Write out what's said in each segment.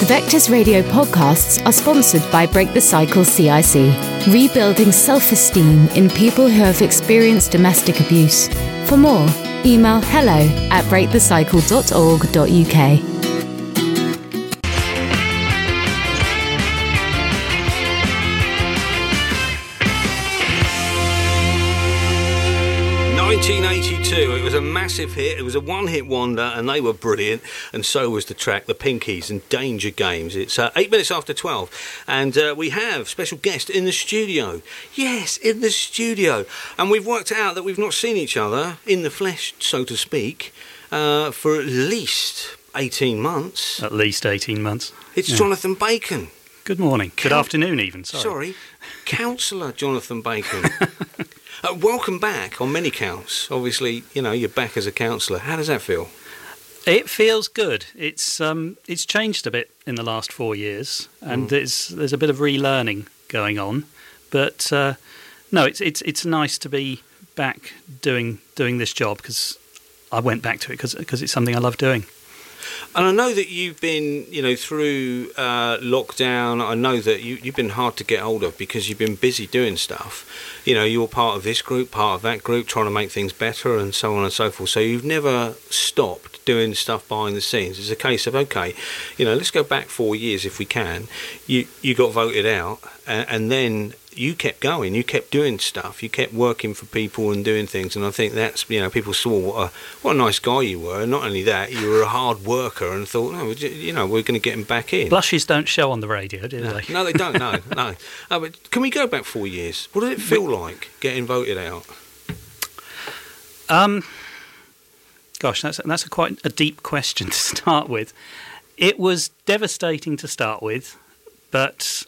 Vectors Radio podcasts are sponsored by Break the Cycle CIC, rebuilding self-esteem in people who have experienced domestic abuse. For more, email hello@breakthecycle.org.uk. It was a massive hit. It was a one-hit wonder, and they were brilliant. And so was the track, The Pinkies and Danger Games. It's 8 minutes after 12, and we have special guest in the studio. Yes, in the studio. And we've worked out that we've not seen each other in the flesh, so to speak, for at least 18 months. At least 18 months. It's Jonathan Bacon. Good morning. Good afternoon, even. Sorry. Councillor Jonathan Bacon. Welcome back on many counts. Obviously, you know, you're back as a councillor. How does that feel? It feels good. It's changed a bit in the last 4 years, and there's a bit of relearning going on. But no, it's nice to be back doing this job, because I went back to it because it's something I love doing. And I know that you've been, you know, through lockdown, I know that you've been hard to get hold of because you've been busy doing stuff. You know, you're part of this group, part of that group, trying to make things better and so on and so forth. So you've never stopped doing stuff behind the scenes. It's a case of, okay, you know, let's go back 4 years if we can. You got voted out, and then you kept going, you kept doing stuff, you kept working for people and doing things, and I think that's, you know, people saw what a nice guy you were. Not only that, you were a hard worker, and thought, no, you know, we're going to get him back in. Blushes don't show on the radio, do they? No, they don't. No. But can we go back 4 years? What did it feel like getting voted out? Gosh, that's quite a deep question to start with. It was devastating to start with, but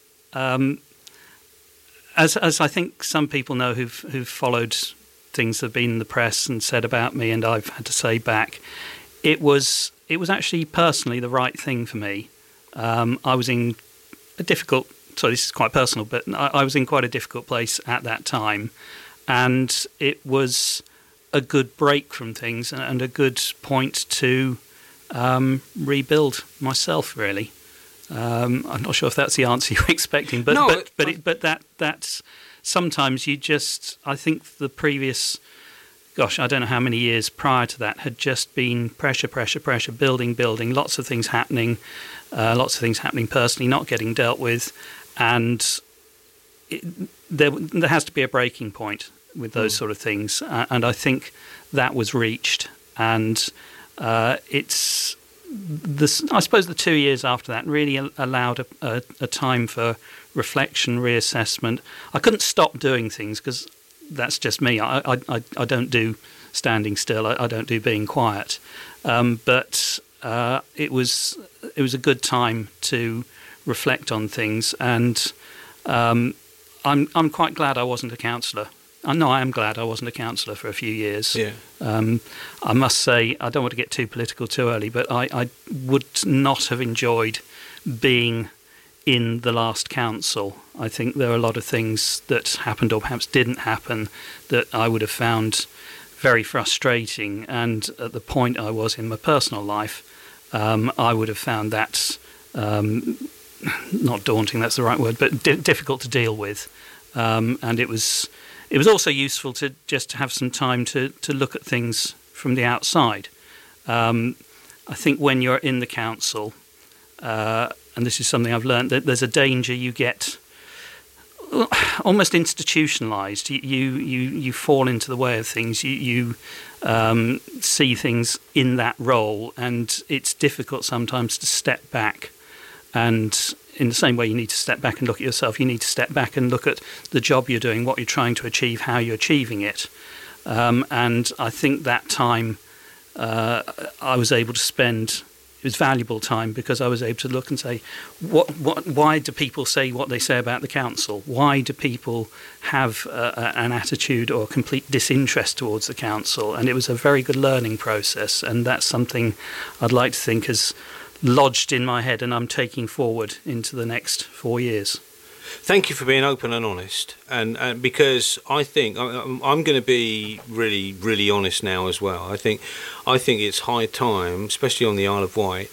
as I think some people know who've followed things that have been in the press and said about me, and I've had to say back, it was actually personally the right thing for me. I was in a difficult. So this is quite personal, but I was in quite a difficult place at that time, and it was a good break from things and a good point to rebuild myself, really. I'm not sure if that's the answer you're expecting, but no, that's sometimes you just, I think the previous, I don't know how many years prior to that had just been pressure, building, lots of things happening personally, not getting dealt with, and there has to be a breaking point with those sort of things, and I think that was reached, and it's. I suppose the 2 years after that really allowed a time for reflection, reassessment. I couldn't stop doing things because that's just me. I don't do standing still. I don't do being quiet. But it was a good time to reflect on things, and I'm quite glad I wasn't a councillor. I am glad I wasn't a councillor for a few years. Yeah. I must say, I don't want to get too political too early, but I would not have enjoyed being in the last council. I think there are a lot of things that happened or perhaps didn't happen that I would have found very frustrating, and at the point I was in my personal life, I would have found that not daunting, that's the right word, but difficult to deal with. And it was also useful to just have some time to look at things from the outside. I think when you're in the council, and this is something I've learned, that there's a danger you get almost institutionalised. You fall into the way of things. You see things in that role, and it's difficult sometimes to step back. And in the same way you need to step back and look at yourself, you need to step back and look at the job you're doing, what you're trying to achieve, how you're achieving it. And I think that time I was able to spend, it was valuable time, because I was able to look and say, why do people say what they say about the council? Why do people have an attitude or complete disinterest towards the council? And it was a very good learning process, and that's something I'd like to think has lodged in my head and I'm taking forward into the next 4 years. Thank you for being open and honest, and because I think I'm going to be really, really honest now as well. I think it's high time, especially on the Isle of Wight,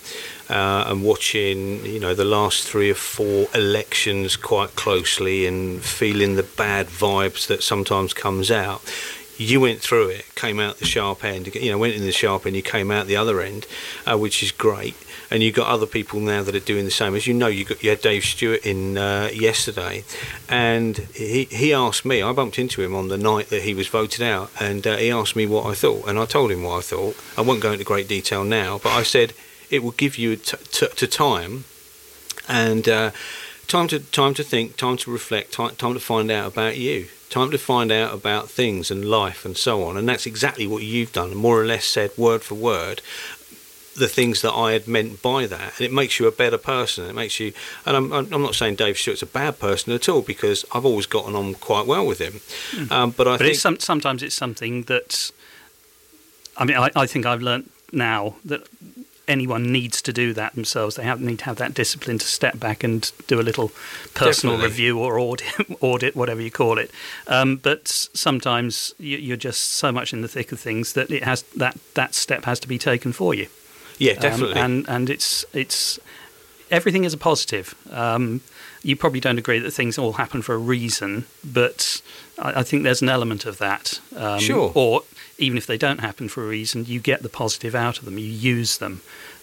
and watching, the last 3 or 4 elections quite closely and feeling the bad vibes that sometimes comes out. You went through it, came out the sharp end, went in the sharp end, you came out the other end, which is great. And you've got other people now that are doing the same. As you know, you had Dave Stewart in yesterday, and he asked me, I bumped into him on the night that he was voted out, and he asked me what I thought, and I told him what I thought. I won't go into great detail now, but I said it will give you time, and time to think, time to reflect, time to find out about you. Time to find out about things and life and so on. And that's exactly what you've done, more or less said word for word the things that I had meant by that. And it makes you a better person. It makes you, and I'm not saying Dave Stewart's a bad person at all, because I've always gotten on quite well with him. But I think sometimes it's something that, I think I've learnt now that anyone needs to do that themselves. They need to have that discipline to step back and do a little personal review or audit, whatever you call it. But sometimes you're just so much in the thick of things that it has that step has to be taken for you. Yeah, definitely. And it's everything is a positive. You probably don't agree that things all happen for a reason, but I think there's an element of that. Sure. Or even if they don't happen for a reason, you get the positive out of them. You use them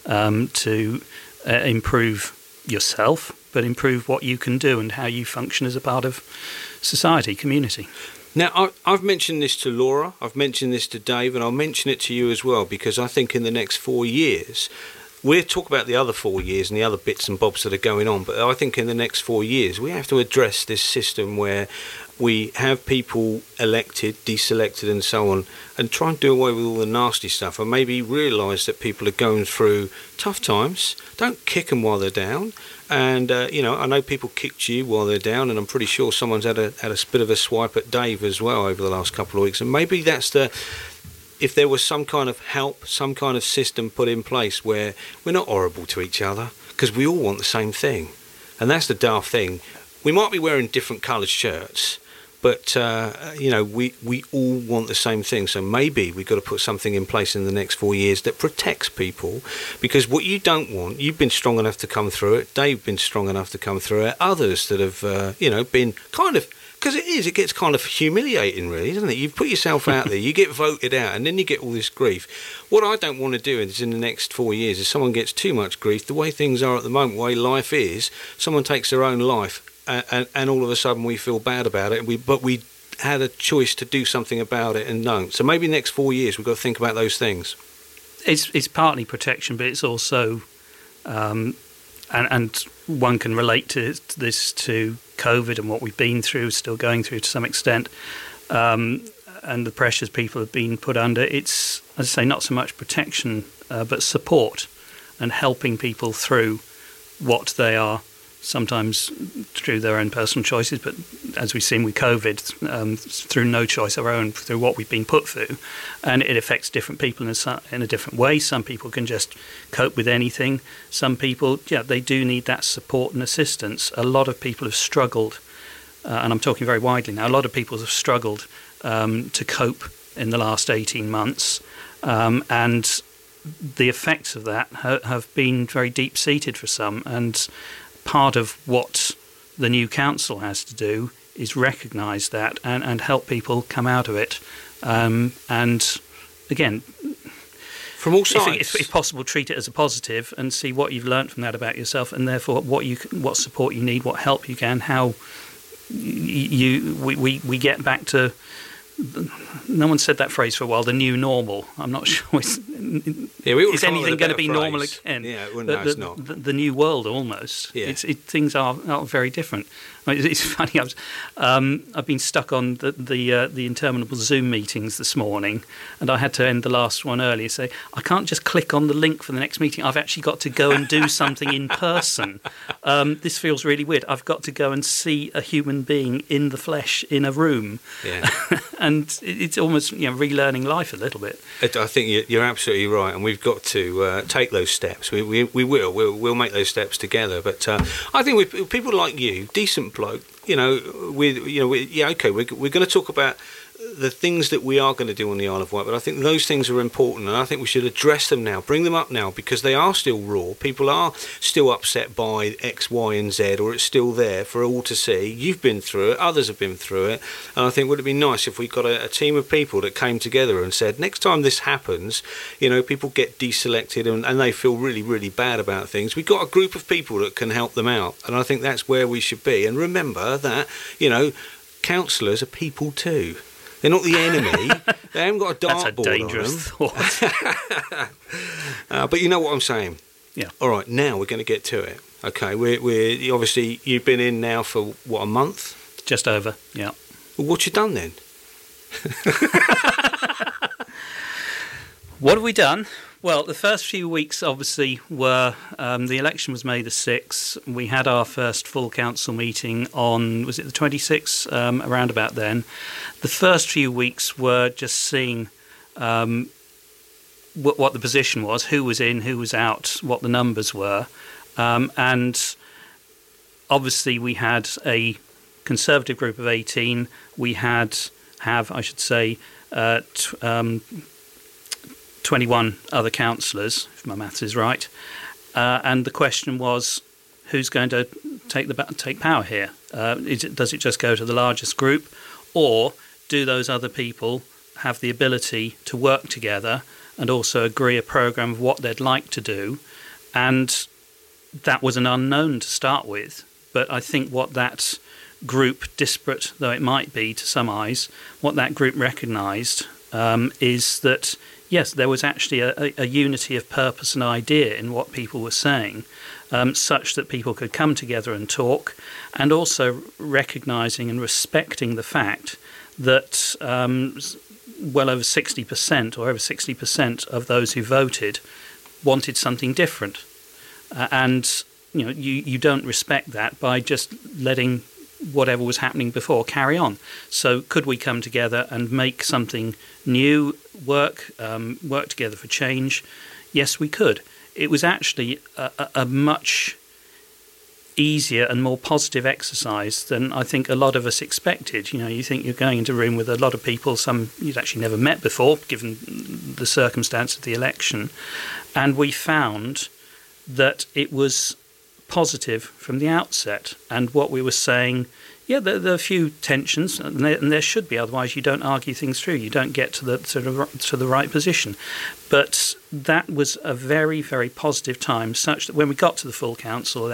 to improve yourself, but improve what you can do and how you function as a part of society, community. Now, I've mentioned this to Laura, I've mentioned this to Dave, and I'll mention it to you as well, because I think in the next 4 years, we'll talk about the other 4 years and the other bits and bobs that are going on, but I think in the next 4 years, we have to address this system where we have people elected, deselected and so on, and try and do away with all the nasty stuff, and maybe realise that people are going through tough times. Don't kick them while they're down. And, I know people kicked you while they're down, and I'm pretty sure someone's had a bit of a swipe at Dave as well over the last couple of weeks. And maybe that's if there was some kind of help, some kind of system put in place where we're not horrible to each other, because we all want the same thing. And that's the daft thing. We might be wearing different coloured shirts, but, we all want the same thing. So maybe we've got to put something in place in the next 4 years that protects people. Because what you don't want, you've been strong enough to come through it. Dave's been strong enough to come through it. Others that have, been kind of... Because it gets kind of humiliating, really, doesn't it? You've put yourself out there, you get voted out, and then you get all this grief. What I don't want to do is in the next 4 years, if someone gets too much grief, the way things are at the moment, the way life is, someone takes their own life, and all of a sudden we feel bad about it, but we had a choice to do something about it and don't. So maybe next 4 years we've got to think about those things. It's partly protection, but it's also, and one can relate to this to COVID and what we've been through, still going through to some extent, and the pressures people have been put under. It's, as I say, not so much protection, but support and helping people through what they are, sometimes through their own personal choices, but as we've seen with COVID, through no choice of our own, through what we've been put through. And it affects different people in a different way. Some people can just cope with anything. Some people, they do need that support and assistance. A lot of people have struggled, and I'm talking very widely now, a lot of people have struggled to cope in the last 18 months. And the effects of that have been very deep-seated for some. And part of what the new council has to do is recognise that and help people come out of it. And again, from all sides, if possible, treat it as a positive and see what you've learnt from that about yourself, and therefore what support you need, what help you can, how we get back to. No one said that phrase for a while. The new normal. I'm not sure. Is anything going to be normal again? Yeah, no, it's not. The new world, almost. Yeah. Things are very different. It's funny. I've been stuck on the interminable Zoom meetings this morning, and I had to end the last one early. Say I can't just click on the link for the next meeting. I've actually got to go and do something in person. This feels really weird. I've got to go and see a human being in the flesh in a room. Yeah. And it's almost relearning life a little bit. I think you're absolutely right, and we've got to take those steps. We'll make those steps together. But I think with people like you, decent bloke, we're going to talk about the things that we are going to do on the Isle of Wight, but I think those things are important, and I think we should address them now, bring them up now, because they are still raw. People are still upset by X, Y, and Z, or it's still there for all to see. You've been through it, others have been through it, and I think would it be nice if we got a team of people that came together and said, next time this happens, you know, people get deselected and they feel really, really bad about things. We've got a group of people that can help them out, and I think that's where we should be. And remember that, you know, councillors are people too. They're not the enemy. They haven't got a dartboard on them. That's a dangerous thought. But you know what I'm saying. Yeah. All right, now we're going to get to it. Okay, we're obviously, you've been in now for what, a month? Just over. Yeah. Well, what you done then? What have we done? Well, the first few weeks obviously were, the election was May the 6th. We had our first full council meeting on, was it the 26th, around about then. The first few weeks were just seeing what the position was, who was in, who was out, what the numbers were. And obviously we had a Conservative group of 18. We have 21 other councillors, if my maths is right, and the question was, who's going to take power here? Does it just go to the largest group, or do those other people have the ability to work together and also agree a programme of what they'd like to do? And that was an unknown to start with, but I think what that group, disparate though it might be to some eyes, what that group recognised is that yes, there was actually a unity of purpose and idea in what people were saying, such that people could come together and talk, and also recognising and respecting the fact that well over 60% or over 60% of those who voted wanted something different. And you know, you don't respect that by just letting whatever was happening before carry on. So could we come together and make something new work together for change? Yes, we could. It was actually a much easier and more positive exercise than I think a lot of us expected. You know, you think you're going into a room with a lot of people, some you'd actually never met before, given the circumstance of the election, and we found that it was positive from the outset. And what we were saying, yeah, there are a few tensions, and there should be. Otherwise, you don't argue things through. You don't get to the right position. But that was a very, very positive time, such that when we got to the full council,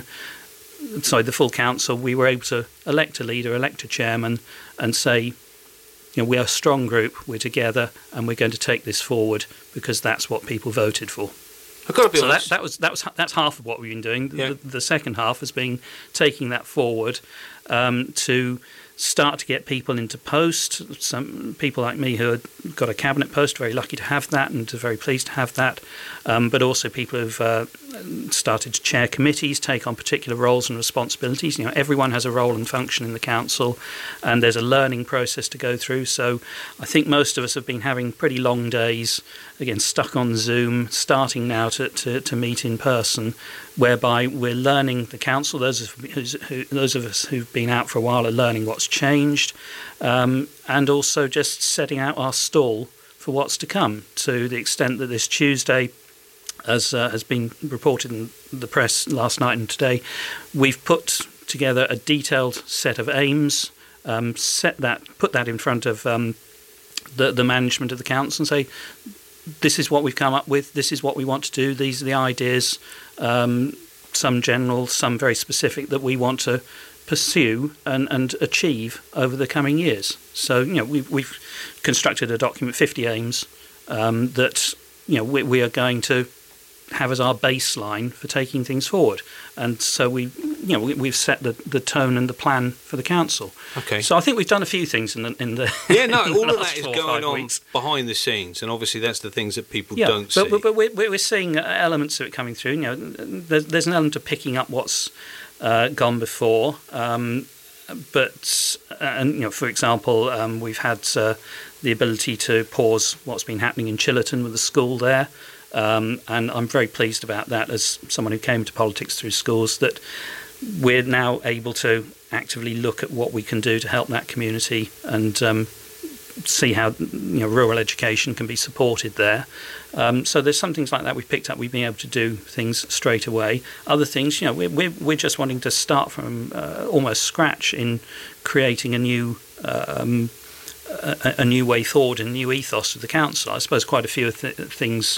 we were able to elect a leader, elect a chairman, and say, you know, we are a strong group. We're together, and we're going to take this forward because that's what people voted for. I've got to be honest. That's half of what we've been doing. Yeah. The second half has been taking that forward to start to get people into post. Some people like me who have got a cabinet post, very lucky to have that and very pleased to have that. But also people who've started to chair committees, take on particular roles and responsibilities. You know, everyone has a role and function in the council, and there's a learning process to go through. So I think most of us have been having pretty long days, again, stuck on Zoom, starting now to meet in person, whereby we're learning the council. Those of us who've been out for a while are learning what's changed, and also just setting out our stall for what's to come, to the extent that this Tuesday, as has been reported in the press last night and today, we've put together a detailed set of aims, put that in front of the management of the council and say, this is what we've come up with, this is what we want to do, these are the ideas, some general, some very specific, that we want to pursue and achieve over the coming years. So, you know, we've constructed a document, 50 aims, that, you know, we are going to have as our baseline for taking things forward. And so we've set the tone and the plan for the council. Okay. So I think we've done a few things in the yeah, no, all of last that is 4 or going 5 on weeks. behind the scenes, and obviously that's the things that people don't see. But we're seeing elements of it coming through. You know, there's an element of picking up what's gone before. But you know, for example, we've had the ability to pause what's been happening in Chillerton with the school there. And I'm very pleased about that, as someone who came to politics through schools, that we're now able to actively look at what we can do to help that community and see how rural education can be supported there. So there's some things like that we've picked up. We've been able to do things straight away. Other things, we're just wanting to start from almost scratch in creating a new way forward, a new ethos of the council. I suppose quite a few things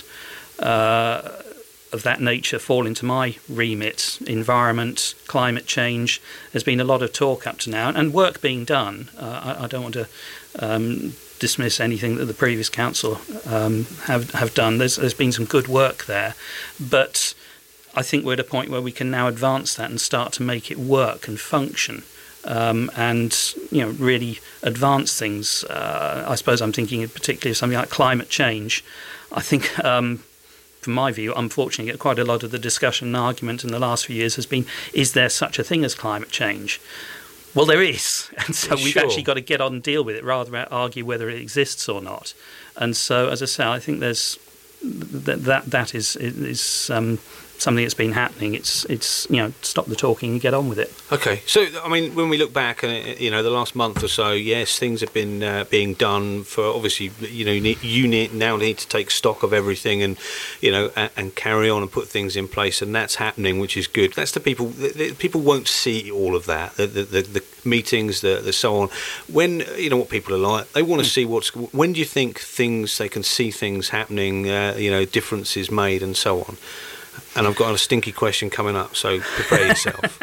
of that nature fall into my remit: environment, climate change. There's been a lot of talk up to now, and work being done. I don't want to dismiss anything that the previous council have done. There's been some good work there, but I think we're at a point where we can now advance that and start to make it work and function. And really advance things. I suppose I'm thinking particularly of something like climate change. I think, from my view, unfortunately, quite a lot of the discussion and argument in the last few years has been: is there such a thing as climate change? Well, there is, and so we've actually got to get on and deal with it rather than argue whether it exists or not. And so, as I say, I think there's that is something that's been happening. It's stop the talking and get on with it. Okay, so I mean, when we look back, the last month or so, yes, things have been being done. For obviously, you now need to take stock of everything and and carry on and put things in place, and that's happening, which is good. That's the people. The people won't see all of that. The meetings, the so on. When what people are like, they want to see what's. When do you think they can see things happening? Differences made and so on. And I've got a stinky question coming up, so prepare yourself.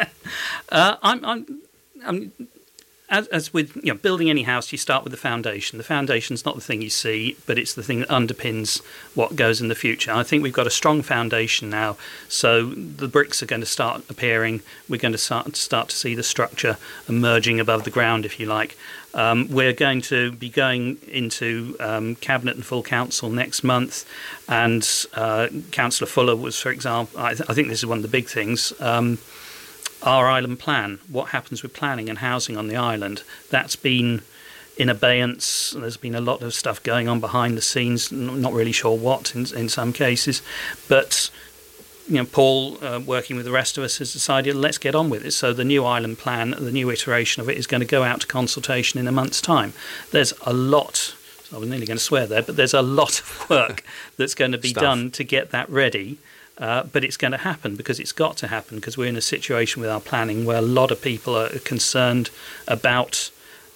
As with building any house, you start with the foundation. The foundation's not the thing you see, but it's the thing that underpins what goes in the future. I think we've got a strong foundation now, so the bricks are going to start appearing. We're going to start to see the structure emerging above the ground, if you like. We're going to be going into Cabinet and full council next month, and Councillor Fuller was, for example, I think this is one of the big things, our island plan, what happens with planning and housing on the island. That's been in abeyance. There's been a lot of stuff going on behind the scenes, not really sure what in some cases, but Paul, working with the rest of us, has decided let's get on with it. So the new island plan, the new iteration of it, is going to go out to consultation in a month's time. There's a lot, I was nearly going to swear there, but there's a lot of work that's going to be done to get that ready. But it's going to happen because it's got to happen, because we're in a situation with our planning where a lot of people are concerned about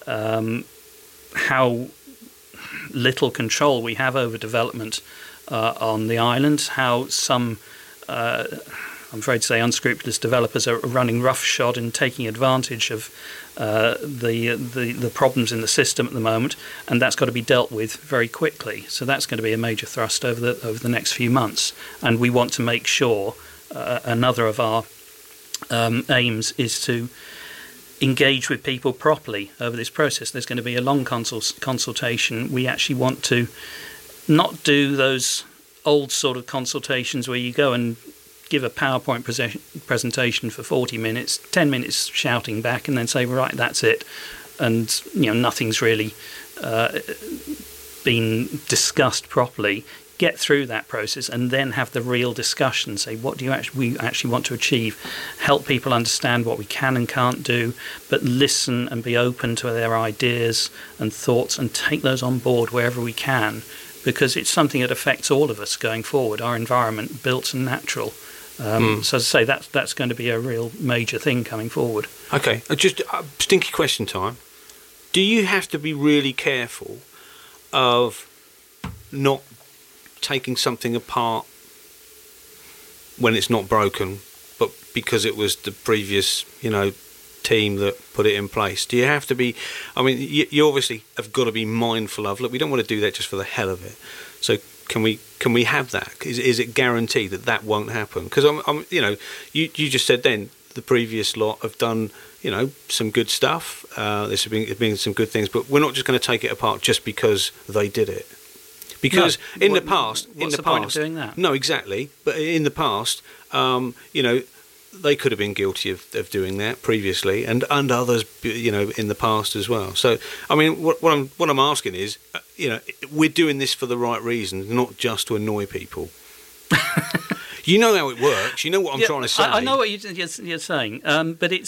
how little control we have over development on the island, how some I'm afraid to say unscrupulous developers are running roughshod and taking advantage of the problems in the system at the moment, and that's got to be dealt with very quickly. So that's going to be a major thrust over the next few months, and we want to make sure another of our aims is to engage with people properly over this process. There's going to be a long consultation. We actually want to not do those old sort of consultations where you go and give a PowerPoint presentation for 40 minutes, 10 minutes shouting back, and then say, right, that's it. And, nothing's really been discussed properly. Get through that process and then have the real discussion. Say, what do we actually want to achieve? Help people understand what we can and can't do, but listen and be open to their ideas and thoughts and take those on board wherever we can, because it's something that affects all of us going forward, our environment, built and natural. So as I say, that's going to be a real major thing coming forward. Okay, just stinky question time. Do you have to be really careful of not taking something apart when it's not broken, but because it was the previous, team that put it in place? Do you have to be? I mean, you obviously have got to be mindful of. Look, we don't want to do that just for the hell of it. So can we have that? Is it guaranteed that won't happen? Because you just said then the previous lot have done some good stuff. There's been some good things, but we're not just going to take it apart just because they did it. Because in the past, what's the point of doing that? No, exactly. But in the past, they could have been guilty of doing that previously, and others, in the past as well. So, I mean, what I'm asking is, we're doing this for the right reasons, not just to annoy people. You know how it works. You know what I'm trying to say. I know what you're saying, but it's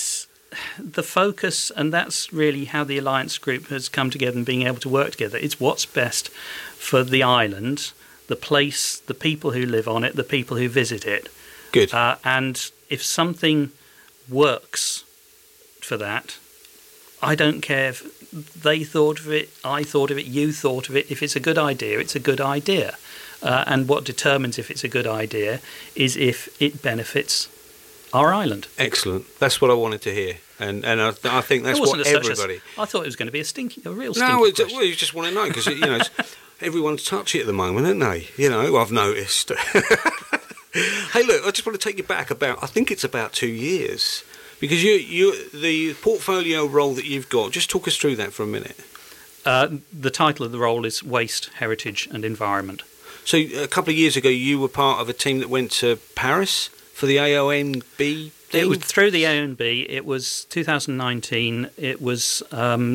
the focus, and that's really how the Alliance Group has come together and being able to work together. It's what's best for the island, the place, the people who live on it, the people who visit it. Good. And if something works for that, I don't care if they thought of it, I thought of it, you thought of it. If it's a good idea, it's a good idea. And what determines if it's a good idea is if it benefits our island. Excellent. That's what I wanted to hear. And I think that's what everybody... I thought it was going to be a real stinky No, question. well, you just want to know, because, everyone's touchy at the moment, aren't they? I've noticed. Hey, look, I just want to take you back I think it's about 2 years. Because the portfolio role that you've got, just talk us through that for a minute. The title of the role is Waste, Heritage and Environment. So a couple of years ago, you were part of a team that went to Paris for the AONB thing? It was through the AONB. It was 2019. It was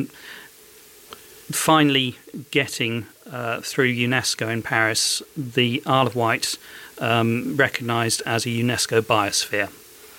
finally getting through UNESCO in Paris the Isle of Wight recognised as a UNESCO biosphere.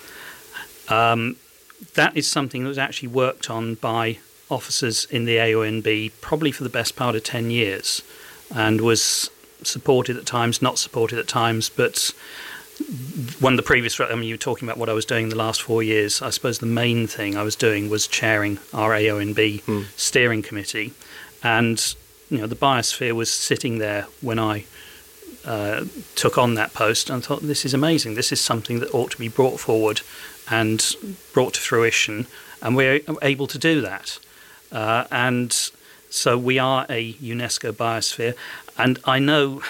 That is something that was actually worked on by officers in the AONB probably for the best part of 10 years, and was supported at times, not supported at times, but one of the previous, you were talking about what I was doing the last 4 years. I suppose the main thing I was doing was chairing our AONB steering committee, and the biosphere was sitting there when I took on that post, and thought, this is amazing. This is something that ought to be brought forward and brought to fruition, and we're able to do that. And so we are a UNESCO biosphere, and I know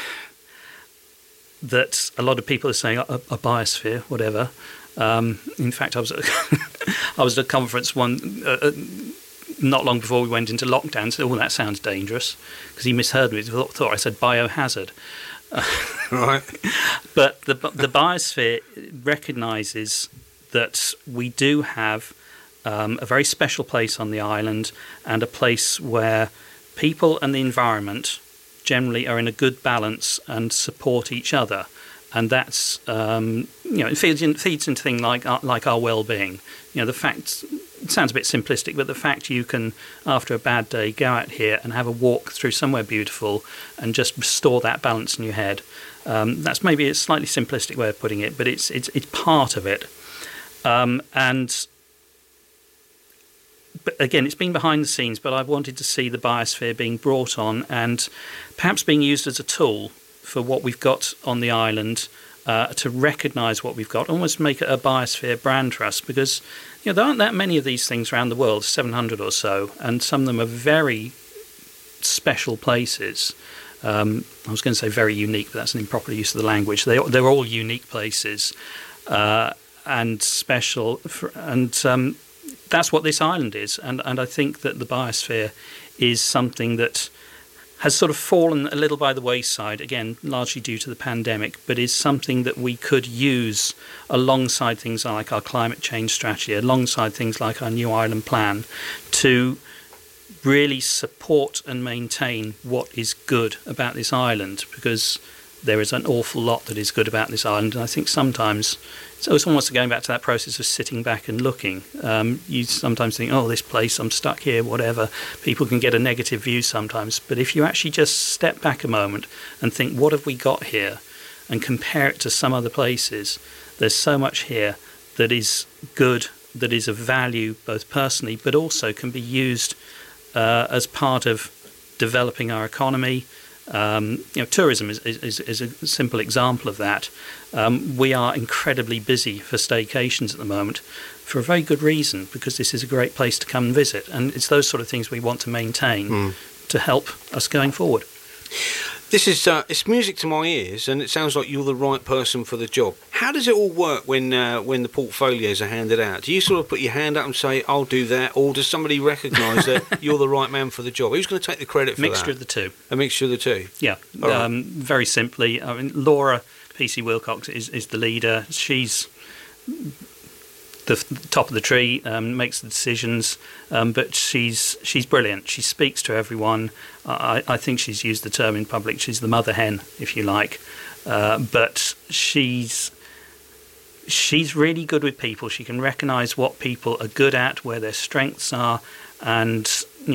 that a lot of people are saying a biosphere, whatever. In fact, I was at a conference not long before we went into lockdown, and said, "Oh, that sounds dangerous," because he misheard me. He thought I said biohazard. Right. But the biosphere recognises that we do have a very special place on the island, and a place where people and the environment generally are in a good balance and support each other, and that's it feeds into things like our well-being. The fact, it sounds a bit simplistic, but the fact you can, after a bad day, go out here and have a walk through somewhere beautiful and just restore that balance in your head. That's maybe a slightly simplistic way of putting it, but it's part of it. But again, it's been behind the scenes, but I've wanted to see the biosphere being brought on and perhaps being used as a tool for what we've got on the island, to recognise what we've got, almost make it a biosphere brand trust, because there aren't that many of these things around the world, 700 or so, and some of them are very special places. I was going to say very unique, but that's an improper use of the language. They're all unique places and special, and that's what this island is, and I think that the biosphere is something that has sort of fallen a little by the wayside, again, largely due to the pandemic, but is something that we could use alongside things like our climate change strategy, alongside things like our New Ireland plan, to really support and maintain what is good about this island, because there is an awful lot that is good about this island, and I think sometimes it's almost going back to that process of sitting back and looking. You sometimes think, oh, this place, I'm stuck here, whatever. People can get a negative view sometimes, but if you actually just step back a moment and think, what have we got here, and compare it to some other places, there's so much here that is good, that is of value both personally, but also can be used as part of developing our economy. Tourism is a simple example of that. We are incredibly busy for staycations at the moment, for a very good reason, because this is a great place to come and visit, and it's those sort of things we want to maintain to help us going forward. This is it's music to my ears, and it sounds like you're the right person for the job. How does it all work when the portfolios are handed out? Do you sort of put your hand up and say, "I'll do that," or does somebody recognise that you're the right man for the job? Who's going to take the credit for that? Mixture of the two. A mixture of the two. Yeah. Right. Very simply, I mean, Laura PC Wilcox is the leader. She's the top of the tree, makes the decisions, but she's brilliant. She speaks to everyone. I think she's used the term in public. She's the mother hen, if you like, but she's she's really good with people. She can recognise what people are good at, where their strengths are, and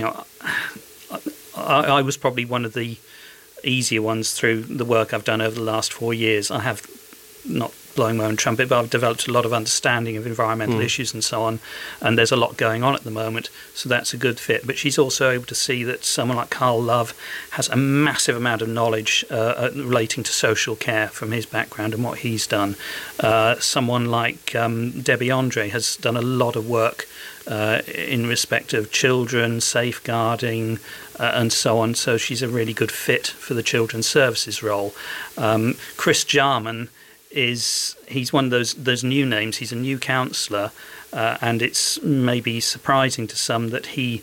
I was probably one of the easier ones through the work I've done over the last 4 years. I have, not blowing my own trumpet, but I've developed a lot of understanding of environmental issues and so on, and there's a lot going on at the moment, so that's a good fit. But she's also able to see that someone like Carl Love has a massive amount of knowledge relating to social care from his background and what he's done. Someone like Debbie Andre has done a lot of work in respect of children, safeguarding, and so on, so she's a really good fit for the children's services role. Chris Jarman he's one of those new names. He's a new councillor, and it's maybe surprising to some that he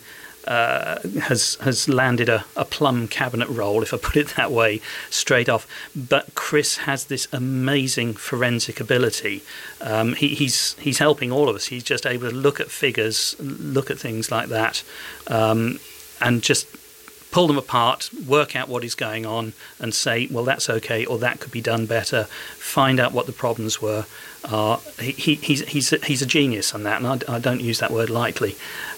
has landed a plum cabinet role, if I put it that way, straight off. But Chris has this amazing forensic ability. He's helping all of us. He's just able to look at figures, look at things like that, and just pull them apart, work out what is going on, and say, well, that's okay, or that could be done better. Find out what the problems were. He's a genius on that, and I don't use that word lightly.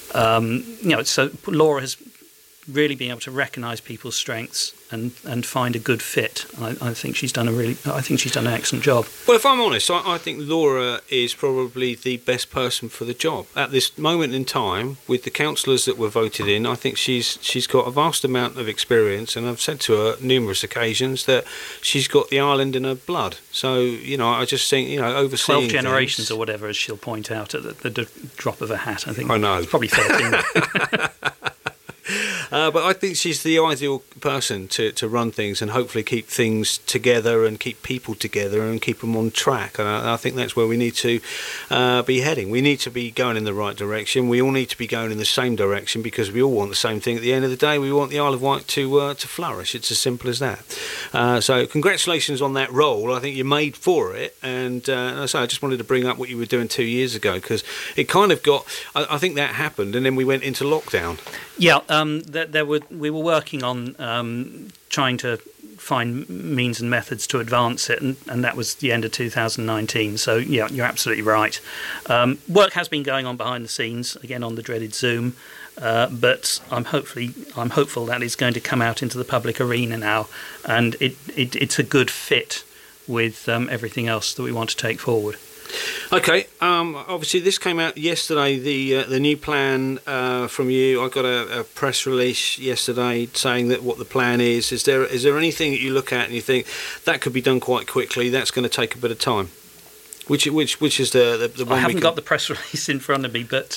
So Laura has really been able to recognise people's strengths and find a good fit. I think she's done an excellent job. Well, if I'm honest, I think Laura is probably the best person for the job at this moment in time. With the councillors that were voted in, I think she's got a vast amount of experience, and I've said to her numerous occasions that she's got the island in her blood. So I just think overseeing 12 generations things, or whatever, as she'll point out at the drop of a hat. I think I know it's probably 13. But I think she's the ideal person to run things and hopefully keep things together and keep people together and keep them on track. And I think that's where we need to be heading. We need to be going in the right direction. We all need to be going in the same direction, because we all want the same thing. At the end of the day, we want the Isle of Wight to flourish. It's as simple as that. So congratulations on that role. I think you're made for it. And so I just wanted to bring up what you were doing 2 years ago, because it kind of got... I think that happened, and then we went into lockdown. Yeah, we were working on trying to find means and methods to advance it, and that was the end of 2019. So yeah, you're absolutely right. Work has been going on behind the scenes, again on the dreaded Zoom, but I'm hopeful that it's going to come out into the public arena now, and it's a good fit with everything else that we want to take forward. Okay, obviously this came out yesterday, the new plan from you. I got a press release yesterday saying that what the plan is. Is there anything that you look at and you think that could be done quite quickly, that's going to take a bit of time? Which is the one? I haven't got the press release in front of me, but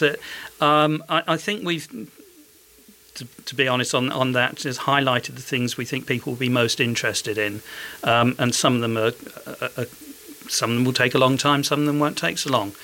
I think we've, to be honest on that, has highlighted the things we think people will be most interested in, and some of them are some of them will take a long time, some of them won't take so long.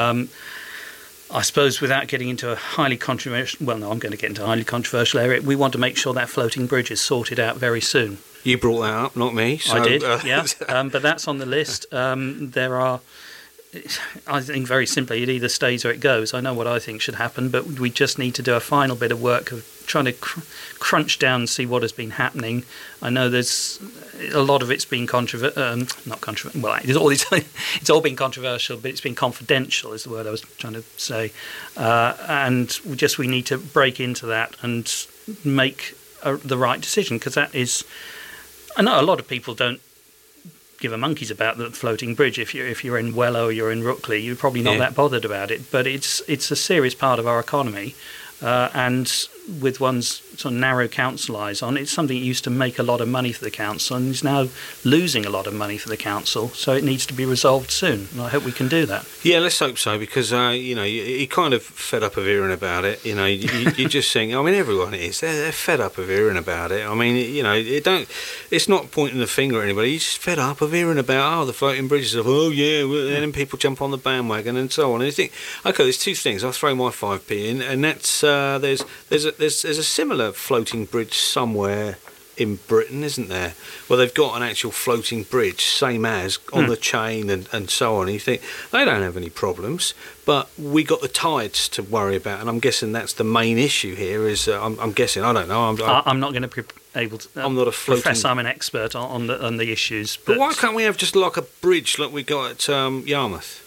I suppose without getting into a highly controversial... Well, no, I'm going to get into a highly controversial area. We want to make sure that floating bridge is sorted out very soon. You brought that up, not me. So, I did, yeah. But that's on the list. There are... I think very simply, it either stays or it goes. I know what I think should happen, but we just need to do a final bit of work of trying to crunch down and see what has been happening. I know there's a lot of it's been not controversial. Well, it's all been controversial, but it's been confidential is the word I was trying to say. And we need to break into that and make the right decision, because that is... I know a lot of people don't give a monkey's about the floating bridge. If you're in Wellow or you're in Rookley, you're probably not that bothered about it. But it's a serious part of our economy, and with one's sort of narrow council eyes on, it's something that used to make a lot of money for the council and is now losing a lot of money for the council. So it needs to be resolved soon, and I hope we can do that. Yeah, let's hope so, because you're kind of fed up of hearing about it. You just think, I mean, everyone is. They're fed up of hearing about it. I mean, it's not pointing the finger at anybody. You're just fed up of hearing about the floating bridges. And then people jump on the bandwagon and so on. And you think, okay, there's two things. I'll throw my 5p in, and that's there's a similar floating bridge somewhere in Britain, isn't there? Well, they've got an actual floating bridge, same as on the chain and so on. And you think they don't have any problems, but we got the tides to worry about, and I'm guessing that's the main issue here. Is I'm guessing, I don't know. I'm not going to be able to. I'm not a floating. Profess I'm an expert on the issues. But why can't we have just like a bridge like we got at Yarmouth?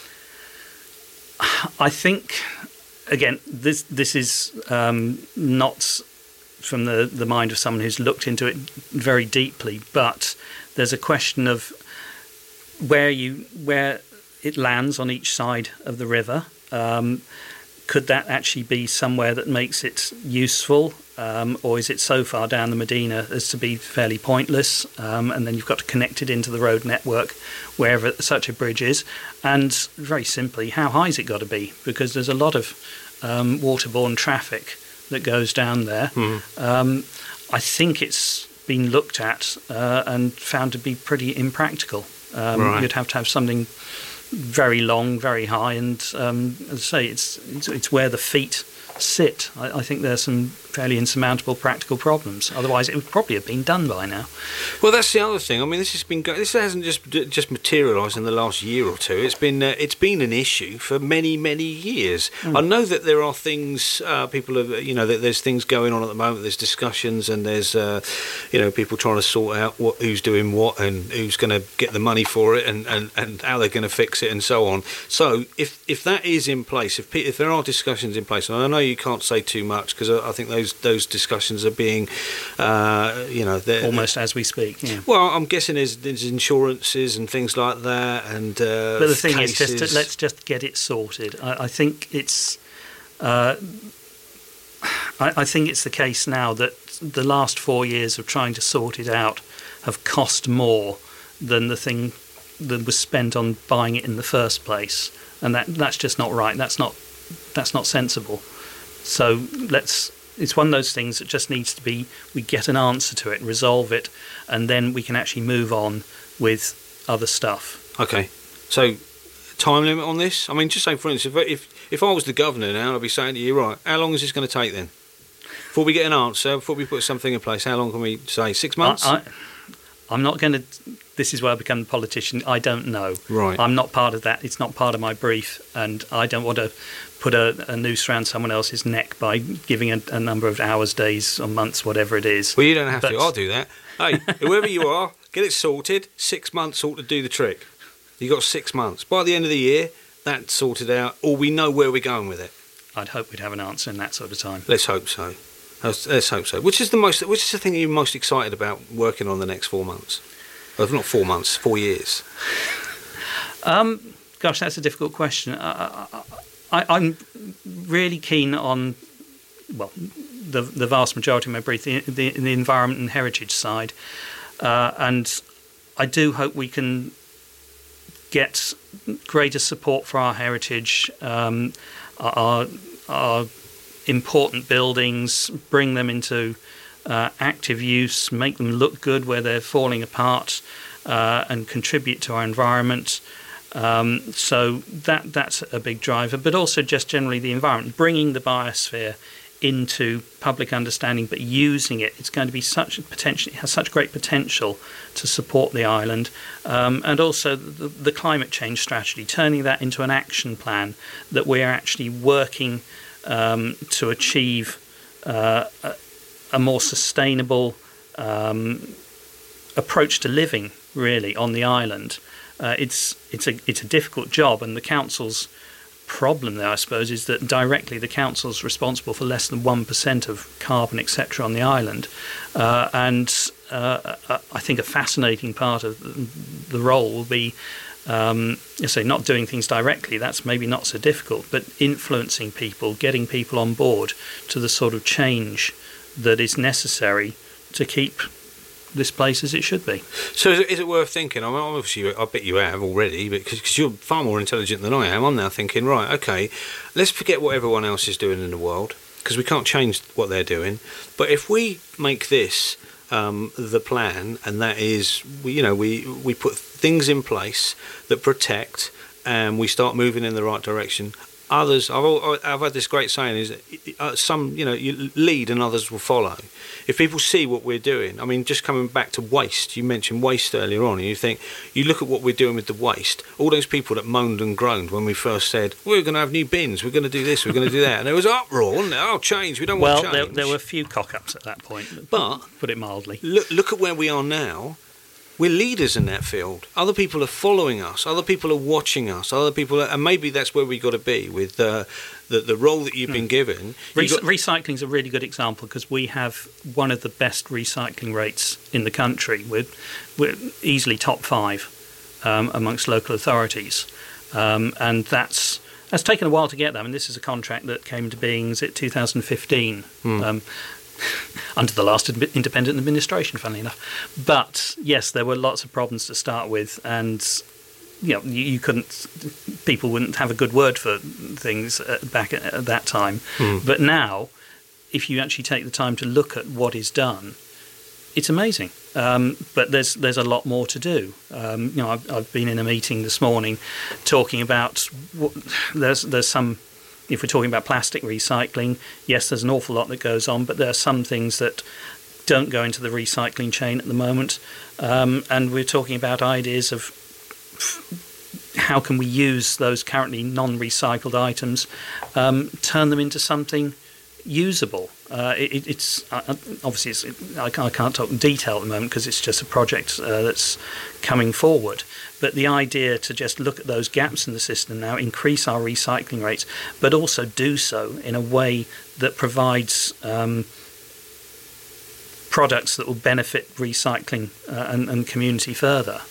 I think, again, this is not from the mind of someone who's looked into it very deeply, but there's a question of where it lands on each side of the river. Could that actually be somewhere that makes it useful, or is it so far down the Medina as to be fairly pointless? And then you've got to connect it into the road network wherever such a bridge is. And very simply, how high has it got to be? Because there's a lot of waterborne traffic that goes down there. I think it's been looked at and found to be pretty impractical. Right. You'd have to have something very long, very high, and as I say, it's where the feet sit. I think there's some fairly insurmountable practical problems. Otherwise, it would probably have been done by now. Well, that's the other thing. I mean, this hasn't just materialised in the last year or two. It's been an issue for many years. I know that there are things people have, that there's things going on at the moment. There's discussions, and there's people trying to sort out who's doing what and who's going to get the money for it and how they're going to fix it and so on. So if that is in place, if there are discussions in place, and I know you can't say too much because I think those discussions are being, almost as we speak. Yeah. Well, I'm guessing there's insurances and things like that, and but the thing cases. is, let's just get it sorted. I think it's, I think it's the case now that the last 4 years of trying to sort it out have cost more than the thing that was spent on buying it in the first place, and that's just not right. That's not sensible. So it's one of those things that just needs to be, we get an answer to it, resolve it, and then we can actually move on with other stuff. Okay. So, time limit on this? I mean, just say, for instance, if I was the governor now, I'd be saying to you, right, how long is this going to take then? Before we get an answer, before we put something in place, how long can we say? 6 months? I'm not going to... This is where I become a politician. I don't know. Right. I'm not part of that. It's not part of my brief, and I don't want to put a noose around someone else's neck by giving a number of hours, days, or months, whatever it is. Well, you don't have to. I'll do that. Hey, whoever you are, get it sorted. 6 months ought to do the trick. You got 6 months. By the end of the year, that's sorted out, or we know where we're going with it. I'd hope we'd have an answer in that sort of time. Let's hope so. Let's hope so. Which is the thing you're most excited about working on the next 4 months? Well, not 4 months, 4 years. Gosh, that's a difficult question. I'm really keen on, well, the vast majority of my brief, the environment and heritage side, and I do hope we can get greater support for our heritage, our important buildings, bring them into active use, make them look good where they're falling apart, and contribute to our environment. So that's a big driver, but also just generally the environment, bringing the biosphere into public understanding, but using it. It's going to be it has such great potential to support the island, and also the climate change strategy, turning that into an action plan that we're actually working to achieve a more sustainable approach to living, really, on the island. It's a difficult job, and the council's problem there, I suppose, is that directly the council's responsible for less than 1% of carbon, etc., on the island. And I think a fascinating part of the role will be, not doing things directly, that's maybe not so difficult, but influencing people, getting people on board to the sort of change that is necessary to keep this place as it should be. So is it worth thinking? I mean, obviously, I bet you have already, because you're far more intelligent than I am. I'm now thinking, right, okay, let's forget what everyone else is doing in the world, because we can't change what they're doing. But if we make this the plan, and that is, we put things in place that protect, and we start moving in the right direction, others. I've had this great saying: is some, you lead and others will follow. If people see what we're doing, I mean, just coming back to waste, you mentioned waste earlier on, and you look at what we're doing with the waste. All those people that moaned and groaned when we first said we're going to have new bins, we're going to do this, we're going to do that, and there was uproar, wasn't there? Oh, change, we don't want change. Well, there were a few cock-ups at that point, but put it mildly. Look at where we are now. We're leaders in that field. Other people are following us. Other people are watching us. And maybe that's where we got to be with the role that you've been given. Recycling is a really good example because we have one of the best recycling rates in the country. We're easily top 5 amongst local authorities, and that's taken a while to get that. I mean, this is a contract that came into being, is it 2015? Under the last independent administration, funnily enough. But yes, there were lots of problems to start with, and you couldn't. People wouldn't have a good word for things back at that time. But now, if you actually take the time to look at what is done, it's amazing. But there's a lot more to do. I've been in a meeting this morning talking about there's some. If we're talking about plastic recycling, yes, there's an awful lot that goes on, but there are some things that don't go into the recycling chain at the moment. And we're talking about ideas of how can we use those currently non-recycled items, turn them into something usable. It's obviously I can't talk in detail at the moment because it's just a project that's coming forward. But the idea to just look at those gaps in the system now, increase our recycling rates, but also do so in a way that provides products that will benefit recycling and community further.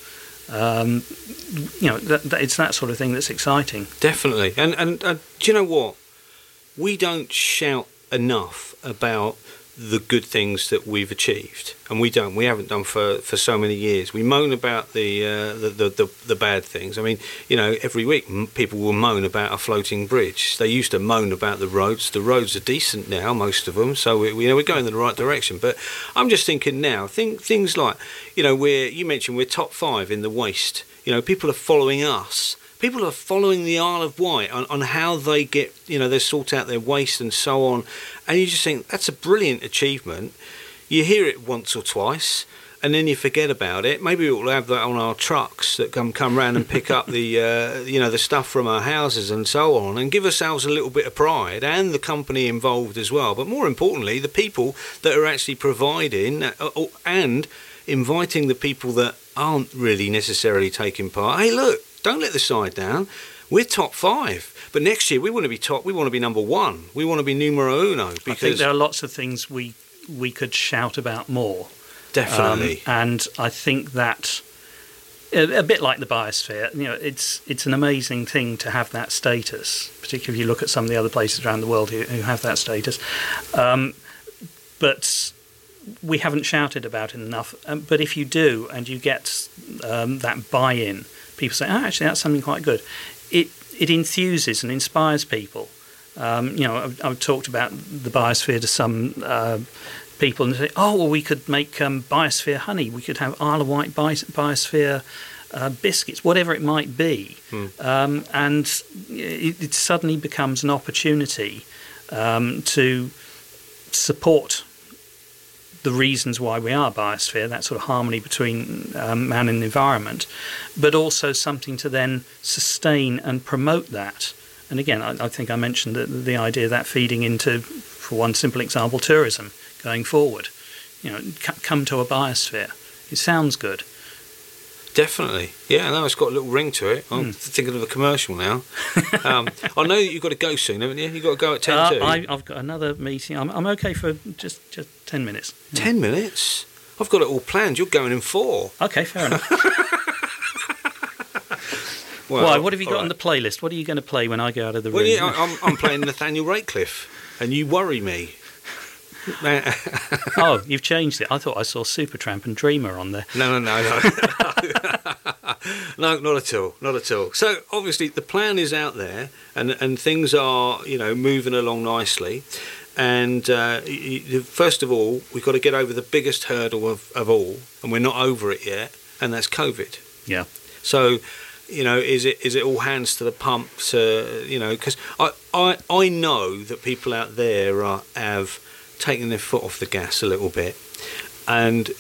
It's that sort of thing that's exciting. Definitely. And do you know what? We don't shout enough about the good things that we've achieved, and we haven't done for so many years. We moan about the bad things. I mean, every week people will moan about a floating bridge. They used to moan about the roads. The roads are decent now, most of them, so we're going in the right direction. But I'm just thinking now, things like, you mentioned we're top 5 in the waste. People are following us. People are following the Isle of Wight on how they get, they sort out their waste and so on. And you just think, that's a brilliant achievement. You hear it once or twice, and then you forget about it. Maybe we'll have that on our trucks that come round and pick up the, the stuff from our houses and so on, and give ourselves a little bit of pride, and the company involved as well. But more importantly, the people that are actually providing and inviting the people that aren't really necessarily taking part. Hey, look. Don't let the side down. We're top 5, but next year we want to be top. We want to be number 1. We want to be numero uno. Because I think there are lots of things we could shout about more. Definitely. And I think that a bit like the biosphere, it's an amazing thing to have that status. Particularly if you look at some of the other places around the world who have that status. But we haven't shouted about it enough. But if you do, and you get that buy-in. People say, actually, that's something quite good. It enthuses and inspires people. I've talked about the biosphere to some people and they say, we could make biosphere honey. We could have Isle of Wight biosphere biscuits, whatever it might be. And it suddenly becomes an opportunity to support the reasons why we are biosphere, that sort of harmony between man and environment, but also something to then sustain and promote that. And again, I think I mentioned the idea of that feeding into, for one simple example, tourism going forward. Come to a biosphere. It sounds good. Definitely. Yeah, no, it's got a little ring to it. I'm thinking of a commercial now. I know that you've got to go soon, haven't you? You've got to go at 10 to. I've got another meeting. I'm okay for just 10 minutes. 10 minutes? I've got it all planned. You're going in 4. Okay, fair enough. Well, why? What have you got on the playlist? What are you going to play when I go out of the room? Well, yeah, I'm playing Nathaniel Ratcliffe, and you worry me. Oh, you've changed it. I thought I saw Supertramp and Dreamer on there. No. No, not at all. Not at all. So, obviously, the plan is out there, and things are, moving along nicely. And first of all, we've got to get over the biggest hurdle of all, and we're not over it yet, and that's COVID. Yeah. So, is it all hands to the pump to, because I know that people out there have taken their foot off the gas a little bit. And,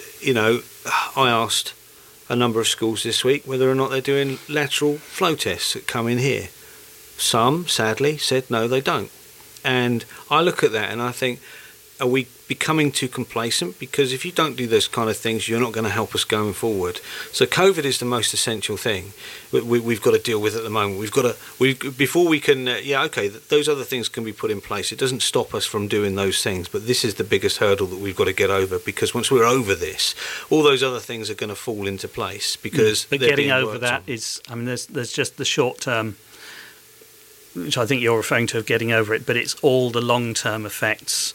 I asked a number of schools this week whether or not they're doing lateral flow tests that come in here. Some, sadly, said no, they don't. And I look at that and I think, are we becoming too complacent? Because if you don't do those kind of things, you're not going to help us going forward. So COVID is the most essential thing we've got to deal with at the moment. Before we can, those other things can be put in place. It doesn't stop us from doing those things, but this is the biggest hurdle that we've got to get over, because once we're over this, all those other things are going to fall into place because but getting over that is, there's just the short term, which I think you're referring to, of getting over it, but it's all the long-term effects.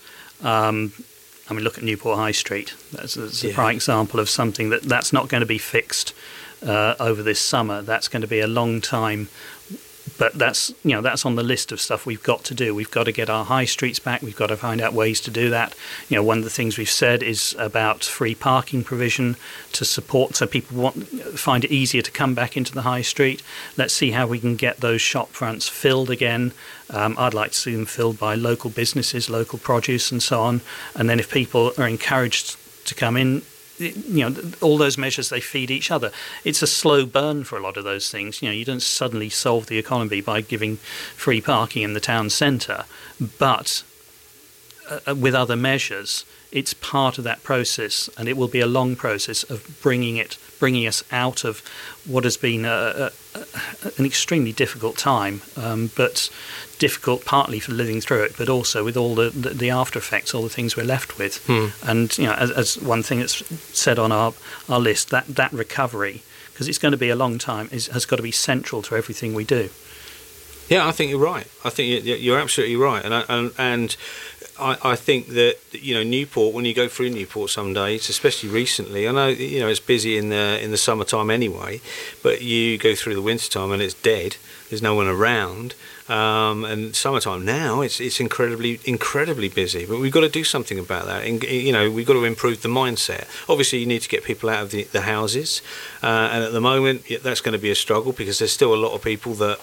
Look at Newport High Street. That's a prime example of something that's not going to be fixed over this summer. That's going to be a long time. But that's on the list of stuff we've got to do. We've got to get our high streets back. We've got to find out ways to do that. One of the things we've said is about free parking provision to support, so people find it easier to come back into the high street. Let's see how we can get those shop fronts filled again. I'd like to see them filled by local businesses, local produce, and so on. And then if people are encouraged to come in, all those measures, they feed each other. It's a slow burn for a lot of those things. You don't suddenly solve the economy by giving free parking in the town centre, but with other measures, it's part of that process, and it will be a long process of bringing us out of what has been an extremely difficult time, but difficult partly for living through it, but also with all the after effects, all the things we're left with. And as one thing that's said on our list, that recovery, because it's going to be a long time, has got to be central to everything we do. Yeah, I think you're right. I think you're absolutely right, and I think that Newport, when you go through Newport some days, especially recently, I know it's busy in the summertime anyway, but you go through the wintertime and it's dead. There's no one around. And summertime now, it's incredibly busy. But we've got to do something about that. And, we've got to improve the mindset. Obviously, you need to get people out of the houses. And at the moment, that's going to be a struggle, because there's still a lot of people that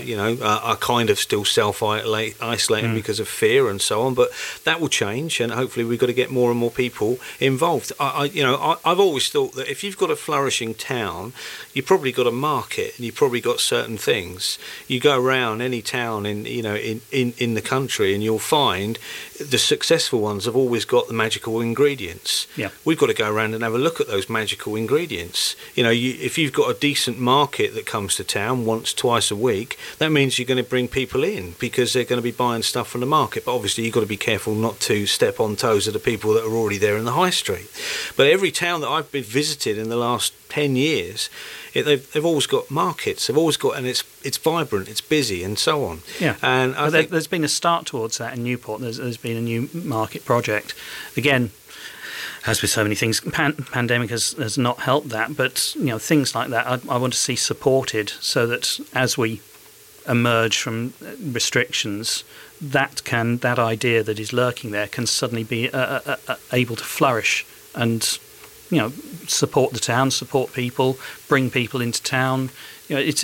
are kind of still self-isolating because of fear and so on. But that will change, and hopefully we've got to get more and more people involved. I've always thought that if you've got a flourishing town, you've probably got a market, and you've probably got certain things. You go around any town in the country, and you'll find the successful ones have always got the magical ingredients. Yeah. We've got to go around and have a look at those magical ingredients. If you've got a decent market that comes to town once, twice a week, that means you're going to bring people in, because they're going to be buying stuff from the market. But obviously you've got to be careful not to step on toes of the people that are already there in the high street. But every town that I've been visited in the last 10 years, they've always got markets. They've always got, and it's vibrant, it's busy, and so on. Yeah, and I think there's been a start towards that in Newport. There's been a new market project. Again, as with so many things, pandemic has not helped that. But things like that, I want to see supported, so that as we emerge from restrictions, that idea that is lurking there can suddenly be able to flourish and support the town, support people, bring people into town. It's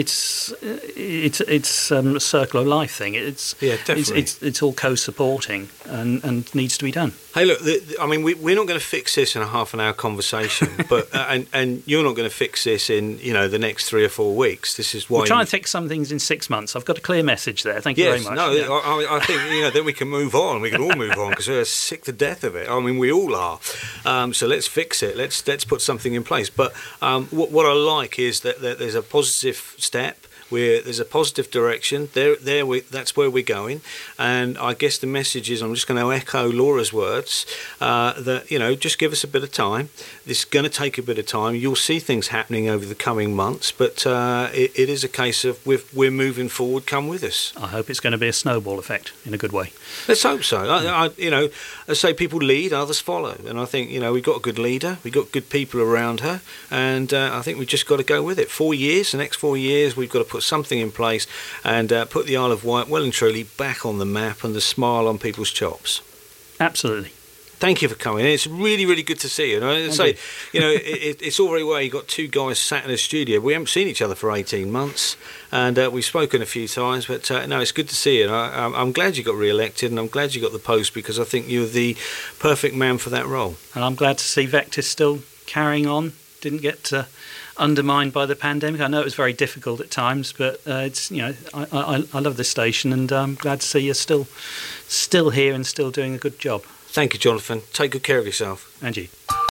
a circle of life thing. Definitely. It's all co-supporting and needs to be done. Hey, look, we're not going to fix this in a half an hour conversation, but and you're not going to fix this in the next 3 or 4 weeks. This is why we're trying to fix some things in 6 months. I've got a clear message there. Thank you very much. I think then we can move on. We can all move on, because we're sick to death of it. We all are. So let's fix it. Let's put something in place. But what I like is that there's a positive step. There's a positive direction. That's where we're going. And I guess the message is, I'm just going to echo Laura's words, that just give us a bit of time. This is going to take a bit of time. You'll see things happening over the coming months, but it is a case of we're moving forward. Come with us. I hope it's going to be a snowball effect in a good way. Let's hope so. I say people lead, others follow, and I think we've got a good leader, we've got good people around her, and I think we've just got to go with it. 4 years, the next 4 years, we've got to put something in place and put the Isle of Wight well and truly back on the map, and the smile on people's chops. Absolutely. Thank you for coming. It's really, really good to see you. And I say, it's all very well. You've got two guys sat in a studio. We haven't seen each other for 18 months, and we've spoken a few times. But no, it's good to see you. And I'm glad you got re-elected, and I'm glad you got the post, because I think you're the perfect man for that role. And I'm glad to see Vectis still carrying on. Didn't get undermined by the pandemic. I know it was very difficult at times, but it's I love this station, and I'm glad to see you're still here and still doing a good job. Thank you, Jonathan. Take good care of yourself. And you.